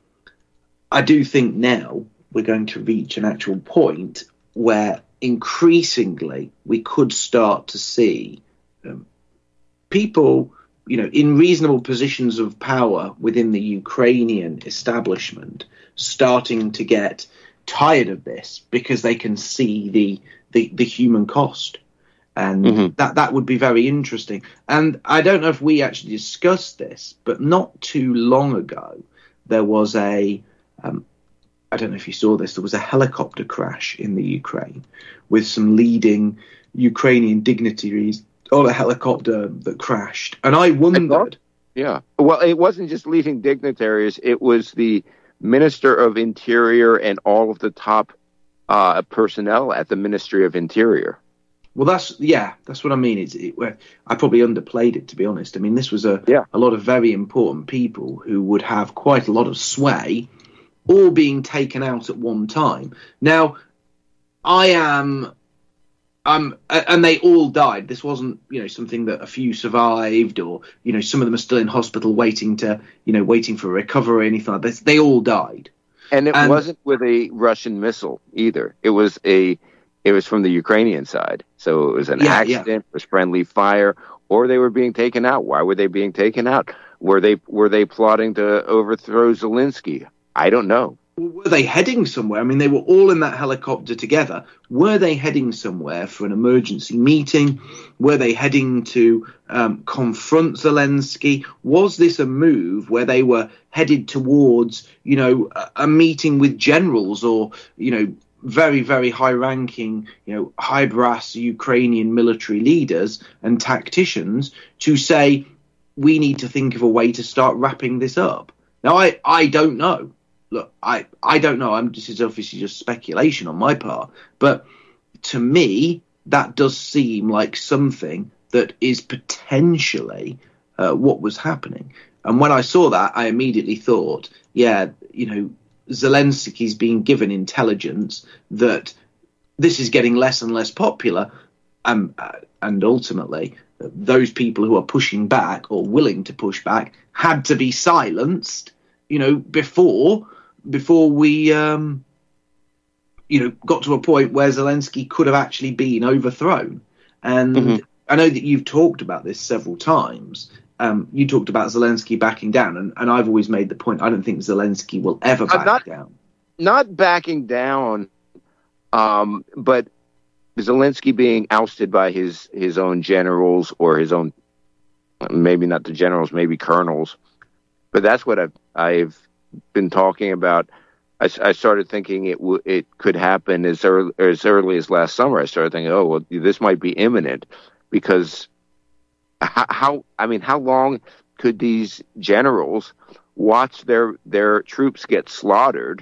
[SPEAKER 2] I do think now we're going to reach an actual point where increasingly we could start to see people, in reasonable positions of power within the Ukrainian establishment starting to get tired of this because they can see the human cost. And that would be very interesting. And I don't know if we actually discussed this, but not too long ago, there was I don't know if you saw this, there was a helicopter crash in the Ukraine with some leading Ukrainian dignitaries on a helicopter that crashed. And I wondered.
[SPEAKER 1] Yeah. Well, it wasn't just leading dignitaries. It was the Minister of Interior and all of the top personnel at the Ministry of Interior.
[SPEAKER 2] Well, that's what I mean. I probably underplayed it, to be honest. I mean, this was a lot of very important people who would have quite a lot of sway, all being taken out at one time. Now, and they all died. This wasn't, something that a few survived, or some of them are still in hospital waiting for recovery or anything like this. They all died,
[SPEAKER 1] and it wasn't with a Russian missile either. It was from the Ukrainian side, so it was an accident. It was friendly fire, or they were being taken out. Why were they being taken out? Were they plotting to overthrow Zelensky? I don't know.
[SPEAKER 2] Were they heading somewhere? I mean, they were all in that helicopter together. Were they heading somewhere for an emergency meeting? Were they heading to confront Zelensky? Was this a move where they were headed towards, a meeting with generals or, very, very high-ranking, high-brass Ukrainian military leaders and tacticians to say, we need to think of a way to start wrapping this up? Now, I don't know. Look, I don't know. This is obviously just speculation on my part. But to me, that does seem like something that is potentially what was happening. And when I saw that, I immediately thought, Zelensky's being given intelligence that this is getting less and less popular. And ultimately, those people who are pushing back or willing to push back had to be silenced, before we, got to a point where Zelensky could have actually been overthrown. And I know that you've talked about this several times. You talked about Zelensky backing down, and I've always made the point, I don't think Zelensky will ever back down. Not
[SPEAKER 1] backing down, but Zelensky being ousted by his own generals, or his own, maybe not the generals, maybe colonels. But that's what I've been talking about. I started thinking it could happen as early as last summer. I started thinking, this might be imminent, because how long could these generals watch their troops get slaughtered,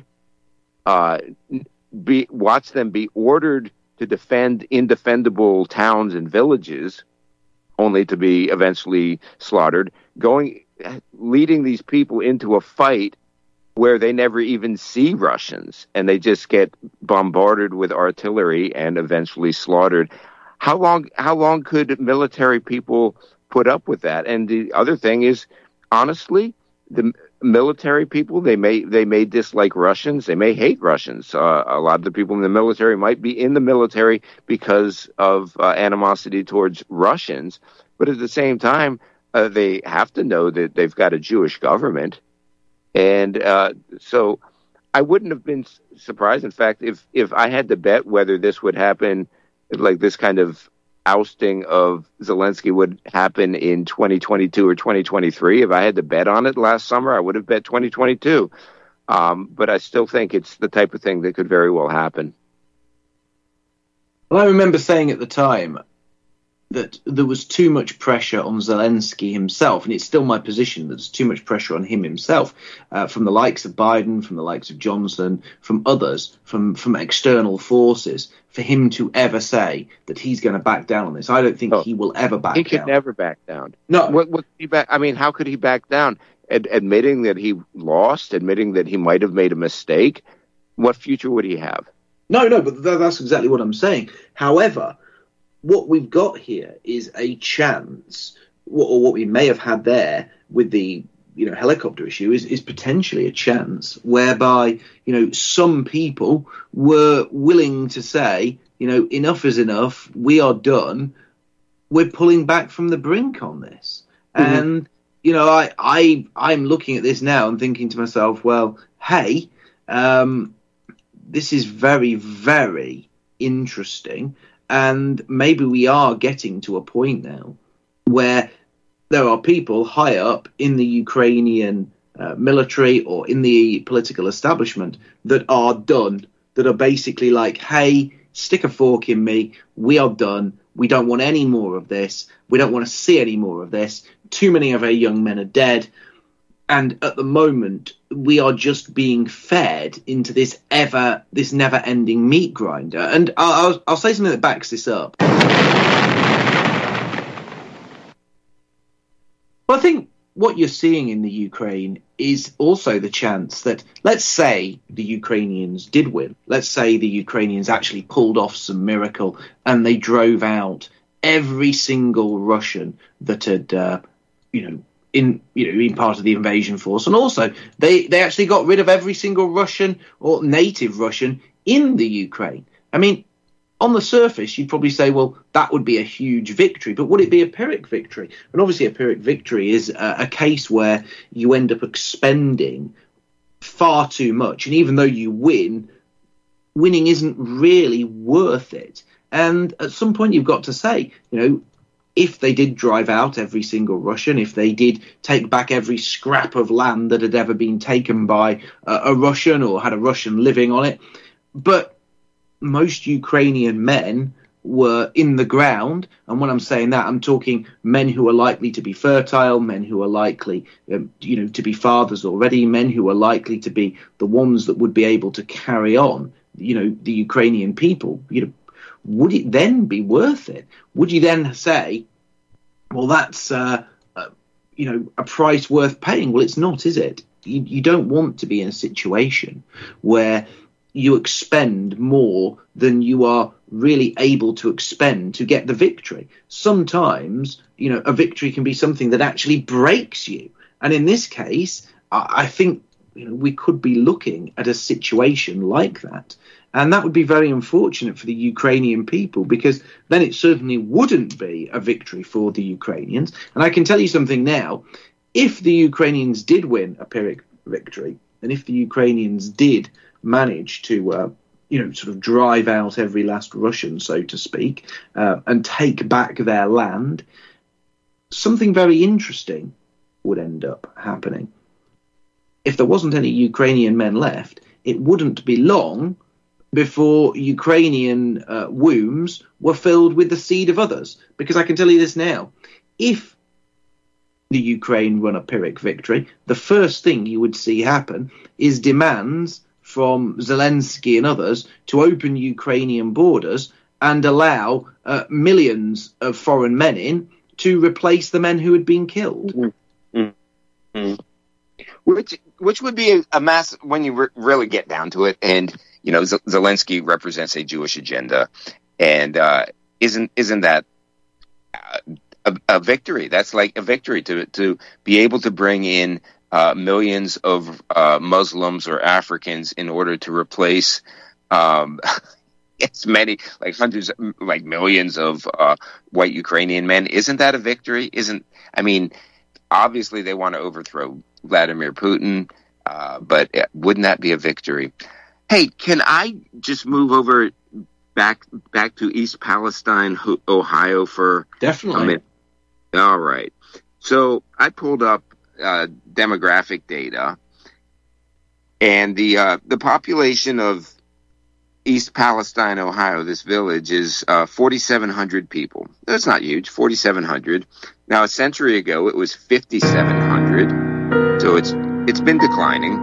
[SPEAKER 1] watch them be ordered to defend indefendable towns and villages, only to be eventually slaughtered, leading these people into a fight where they never even see Russians, and they just get bombarded with artillery and eventually slaughtered? How long could military people put up with that. And the other thing is, honestly, the military people, they may dislike Russians, they may hate Russians. A lot of the people in the military might be in the military because of animosity towards Russians, but at the same time, they have to know that they've got a Jewish government. And so I wouldn't have been surprised. In fact, if I had to bet whether this would happen, like this kind of ousting of Zelensky would happen in 2022 or 2023, if I had to bet on it last summer, I would have bet 2022. But I still think it's the type of thing that could very well happen.
[SPEAKER 2] Well, I remember saying at the time that there was too much pressure on Zelensky himself, and it's still my position that there's too much pressure on him himself, from the likes of Biden, from the likes of Johnson, from others, from external forces, for him to ever say that he's going to back down on this. I don't think he will ever back down.
[SPEAKER 1] He could never back down.
[SPEAKER 2] No.
[SPEAKER 1] What he back? I mean, how could he back down? Admitting that he lost, admitting that he might have made a mistake, what future would he have?
[SPEAKER 2] No, but that's exactly what I'm saying. However, what we've got here is a chance, or what we may have had there with the helicopter issue is potentially a chance whereby some people were willing to say enough is enough, we are done, we're pulling back from the brink on this. Mm-hmm. And I'm looking at this now and thinking to myself, well, hey, this is very, very interesting. And maybe we are getting to a point now where there are people high up in the Ukrainian military or in the political establishment that are done, that are basically like, hey, stick a fork in me. We are done. We don't want any more of this. We don't want to see any more of this. Too many of our young men are dead. And at the moment, we are just being fed into this never-ending meat grinder. And I'll say something that backs this up. Well, I think what you're seeing in the Ukraine is also the chance that, let's say the Ukrainians did win. Let's say the Ukrainians actually pulled off some miracle and they drove out every single Russian that had, been part of the invasion force. And also, they actually got rid of every single Russian or native Russian in the Ukraine. I mean, on the surface, you'd probably say, well, that would be a huge victory. But would it be a Pyrrhic victory? And obviously a Pyrrhic victory is a case where you end up expending far too much. And even though you win, winning isn't really worth it. And at some point you've got to say, if they did drive out every single Russian, if they did take back every scrap of land that had ever been taken by a Russian or had a Russian living on it, but most Ukrainian men were in the ground. And when I'm saying that, I'm talking men who are likely to be fertile, men who are likely, to be fathers already, men who are likely to be the ones that would be able to carry on, the Ukrainian people. Would it then be worth it? Would you then say, well, that's, a price worth paying? Well, it's not, is it? You don't want to be in a situation where you expend more than you are really able to expend to get the victory. Sometimes, a victory can be something that actually breaks you. And in this case, I think we could be looking at a situation like that. And that would be very unfortunate for the Ukrainian people, because then it certainly wouldn't be a victory for the Ukrainians. And I can tell you something now. If the Ukrainians did win a Pyrrhic victory, and if the Ukrainians did manage to, sort of drive out every last Russian, so to speak, and take back their land, something very interesting would end up happening. If there wasn't any Ukrainian men left, it wouldn't be long before Ukrainian wombs were filled with the seed of others. Because I can tell you this now, if the Ukraine won a Pyrrhic victory, the first thing you would see happen is demands from Zelensky and others to open Ukrainian borders and allow millions of foreign men in to replace the men who had been killed.
[SPEAKER 1] Mm-hmm. Which would be a mass when you really get down to it. And Zelensky represents a Jewish agenda, and isn't that a victory. That's like a victory to be able to bring in millions of Muslims or Africans in order to replace as many, like hundreds, like millions of white Ukrainian men. Isn't that a victory? Obviously they want to overthrow Vladimir Putin, but wouldn't that be a victory? Hey, can I just move over back to East Palestine, Ohio for
[SPEAKER 2] definitely
[SPEAKER 1] a minute? All right. So I pulled up demographic data, and the population of East Palestine, Ohio, this village, is 4,700 people. That's not huge, 4,700. Now, a century ago, it was 5,700, so it's been declining.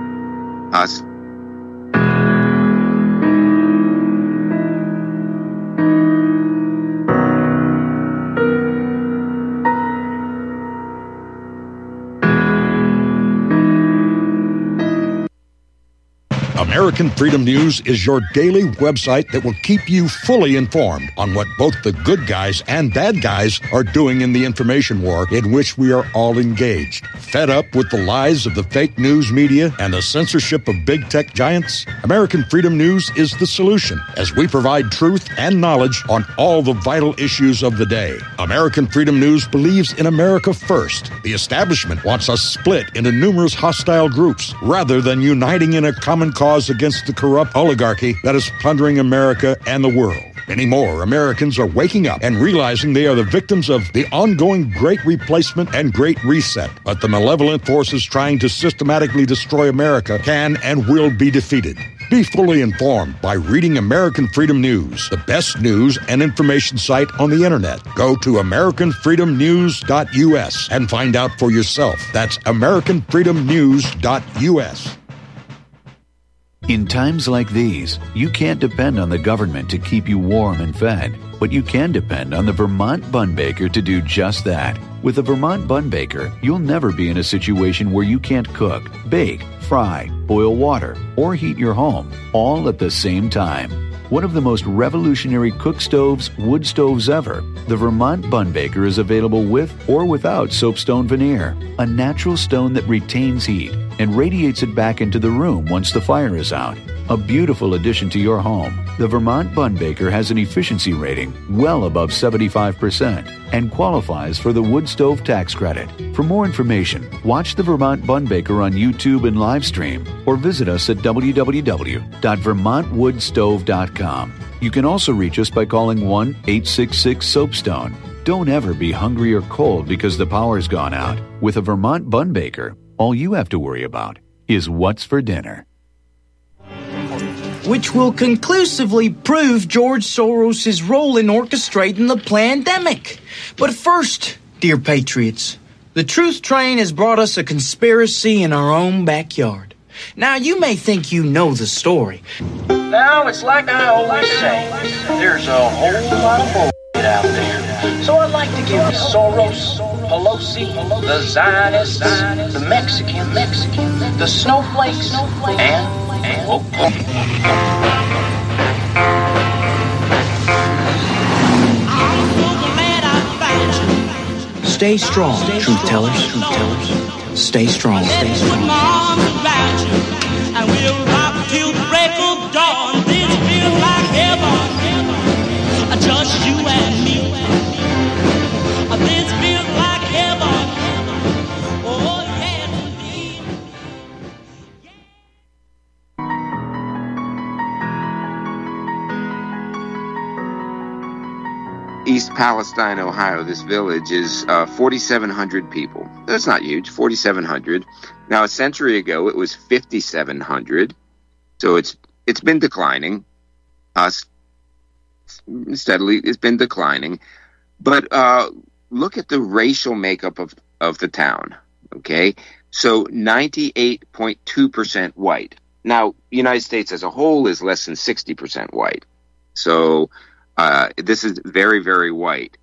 [SPEAKER 6] American Freedom News is your daily website that will keep you fully informed on what both the good guys and bad guys are doing in the information war in which we are all engaged. Fed up with the lies of the fake news media and the censorship of big tech giants? American Freedom News is the solution, as we provide truth and knowledge on all the vital issues of the day. American Freedom News believes in America first. The establishment wants us split into numerous hostile groups rather than uniting in a common cause against the corrupt oligarchy that is plundering America and the world. Many more Americans are waking up and realizing they are the victims of the ongoing Great Replacement and Great Reset. But the malevolent forces trying to systematically destroy America can and will be defeated. Be fully informed by reading American Freedom News, the best news and information site on the internet. Go to AmericanFreedomNews.us and find out for yourself. That's AmericanFreedomNews.us.
[SPEAKER 13] In times like these, you can't depend on the government to keep you warm and fed, but you can depend on the Vermont Bun Baker to do just that. With the Vermont Bun Baker, you'll never be in a situation where you can't cook, bake, fry, boil water, or heat your home, all at the same time. One of the most revolutionary cook stoves, wood stoves ever, the Vermont Bun Baker is available with or without soapstone veneer, a natural stone that retains heat and radiates it back into the room once the fire is out. A beautiful addition to your home. The Vermont Bun Baker has an efficiency rating well above 75% and qualifies for the wood stove tax credit. For more information, watch the Vermont Bun Baker on YouTube and live stream or visit us at www.vermontwoodstove.com. You can also reach us by calling 1-866-SOAPSTONE. Don't ever be hungry or cold because the power's gone out. With a Vermont Bun Baker, all you have to worry about is what's for dinner.
[SPEAKER 14] Which will conclusively prove George Soros' role in orchestrating the pandemic. But first, dear patriots, the truth train has brought us a conspiracy in our own backyard. Now, you may think you know the story.
[SPEAKER 15] Now, it's like I always say, there's a whole lot of bullshit out there. So I'd like to give Soros, Pelosi, the Zionists, the Mexican, the snowflakes, and
[SPEAKER 14] Stay strong, truth tellers. Stay strong. Stay strong.
[SPEAKER 5] And we'll rock till the break of dawn. This feels like heaven. Just you and me. This feels like heaven. Oh, yeah, indeed.
[SPEAKER 1] East Palestine, Ohio, this village is 4,700 people. That's not huge, 4,700. Now, a century ago, it was 5,700. So it's been declining. Steadily, it's been declining. But look at the racial makeup of the town, okay? So 98.2% white. Now, the United States as a whole is less than 60% white. So this is very, very white.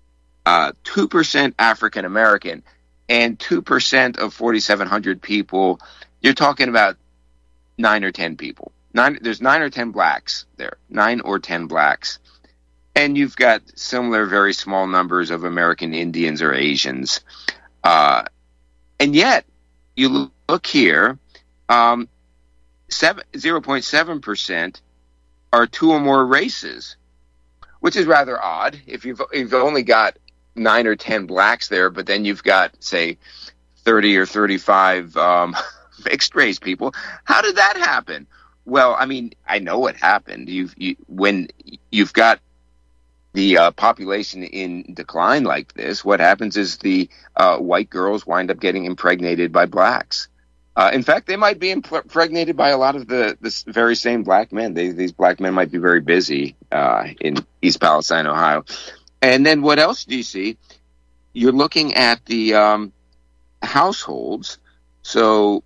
[SPEAKER 1] 2% African American, and 2% of 4,700 people, you're talking about 9 or 10 people. There's 9 or 10 blacks there, 9 or 10 blacks. And you've got similar, very small numbers of American Indians or Asians. And yet, you look here, 0.7% are two or more races, which is rather odd. If you've only got 9 or 10 blacks there, but then you've got, say, 30 or 35 mixed race people. How did that happen? Well, I mean, I know what happened. When you've got the population in decline like this, what happens is the white girls wind up getting impregnated by blacks. In fact, they might be impregnated by a lot of the very same black men. These black men might be very busy in East Palestine, Ohio. And then what else do you see? You're looking at the households. So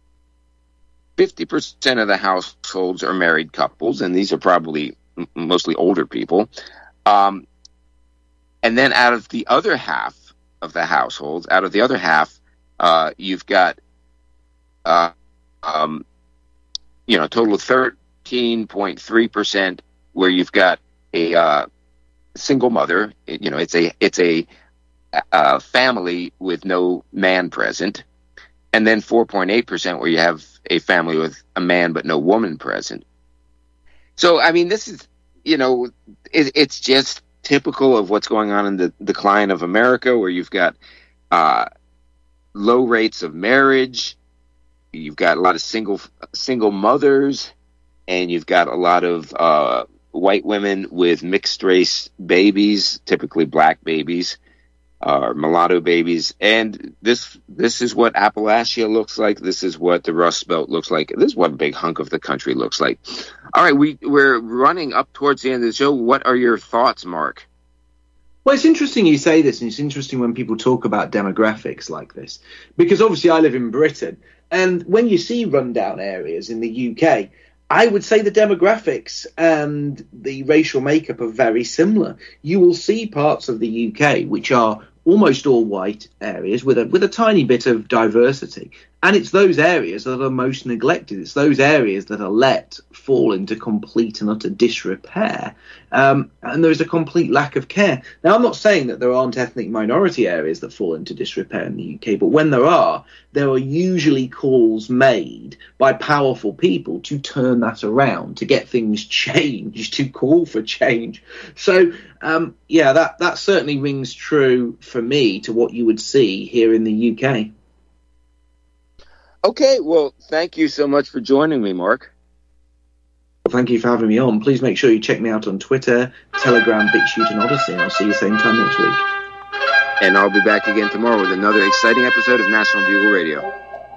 [SPEAKER 1] 50% of the households are married couples, and these are probably mostly older people. And then out of the other half of the households, you've got a total of 13.3% where you've got a single mother. It's a family with no man present, and then 4.8% where you have a family with a man but no woman present. So, I mean, this is, it's just typical of what's going on in the decline of America, where you've got low rates of marriage, you've got a lot of single mothers, and you've got a lot of white women with mixed race babies, typically black babies or mulatto babies. And this is what Appalachia looks like. This is what the Rust Belt looks like. This is what a big hunk of the country looks like. All right, we're running up towards the end of the show. What are your thoughts, Mark?
[SPEAKER 2] Well, it's interesting you say this, and it's interesting when people talk about demographics like this, because obviously I live in Britain, and when you see rundown areas in the UK, I would say the demographics and the racial makeup are very similar. You will see parts of the UK which are almost all white areas with a tiny bit of diversity. And it's those areas that are most neglected. It's those areas that are let fall into complete and utter disrepair. And there is a complete lack of care. Now, I'm not saying that there aren't ethnic minority areas that fall into disrepair in the UK, but when there are usually calls made by powerful people to turn that around, to get things changed, to call for change. So, that certainly rings true for me to what you would see here in the UK.
[SPEAKER 1] Okay, well, thank you so much for joining me, Mark.
[SPEAKER 2] Well, thank you for having me on. Please make sure you check me out on Twitter, Telegram, BitChute, and Odyssey, and I'll see you same time next week.
[SPEAKER 1] And I'll be back again tomorrow with another exciting episode of National Bugle Radio.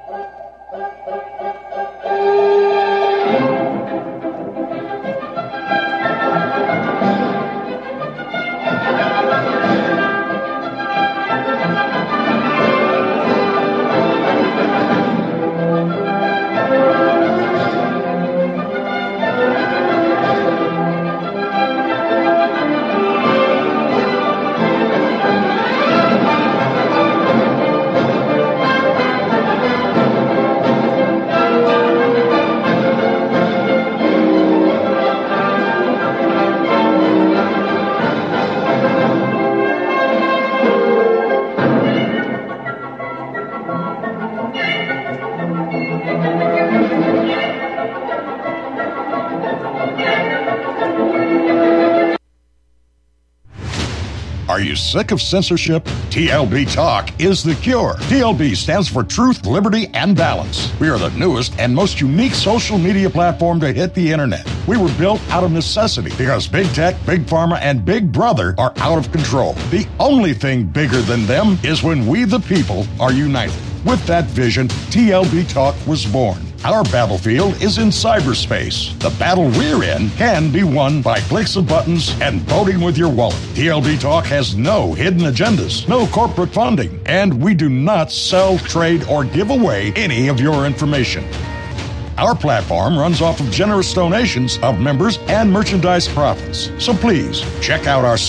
[SPEAKER 6] Are you sick of censorship? TLB Talk is the cure. TLB stands for Truth, Liberty, and Balance. We are the newest and most unique social media platform to hit the internet. We were built out of necessity because Big Tech, Big Pharma, and Big Brother are out of control. The only thing bigger than them is when we the people are united. With that vision, TLB Talk was born. Our battlefield is in cyberspace. The battle we're in can be won by clicks of buttons and voting with your wallet. TLB Talk has no hidden agendas, no corporate funding, and we do not sell, trade, or give away any of your information. Our platform runs off of generous donations of members and merchandise profits. So please check out our site,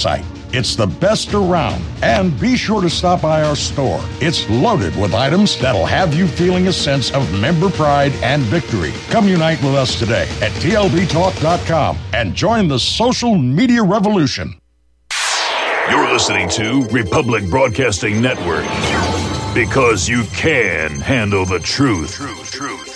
[SPEAKER 6] It's the best around. And be sure to stop by our store. It's loaded with items that'll have you feeling a sense of member pride and victory. Come unite with us today at TLBTalk.com and join the social media revolution.
[SPEAKER 16] You're listening to Republic Broadcasting Network, because you can handle the truth.